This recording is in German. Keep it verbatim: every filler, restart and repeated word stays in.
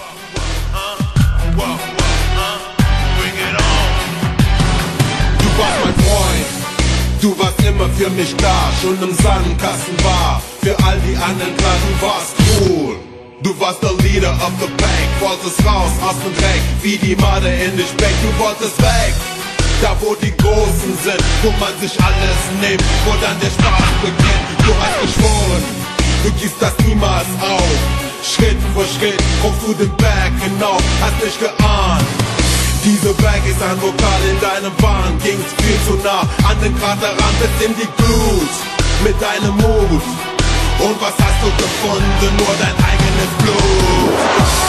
Du warst mein Freund, du warst immer für mich da, schon im Sandkasten war für all die anderen klar, du warst cool. Du warst der Leader of the Pack, wolltest raus aus dem Dreck, wie die Made in dich Speck, du wolltest weg. Da wo die Großen sind, wo man sich alles nimmt, wo dann der Spaß beginnt. Du hast geschworen, du gibst das niemals auf. Schritt für Schritt kommst du den Berg hinauf, hast nicht geahnt. Diese Berg ist ein Vokal in deinem Wahn, ging's viel zu nah an den Krater ran, bis in die Glut mit deinem Mut. Und was hast du gefunden? Nur dein eigenes Blut.